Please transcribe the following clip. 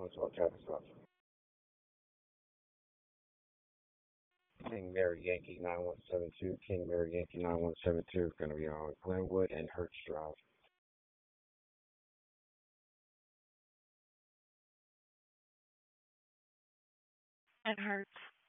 What's all type of stuff. King Mary Yankee 9172. King Mary Yankee 9172 is going to be on Glenwood and Hertz Drive. It hurts.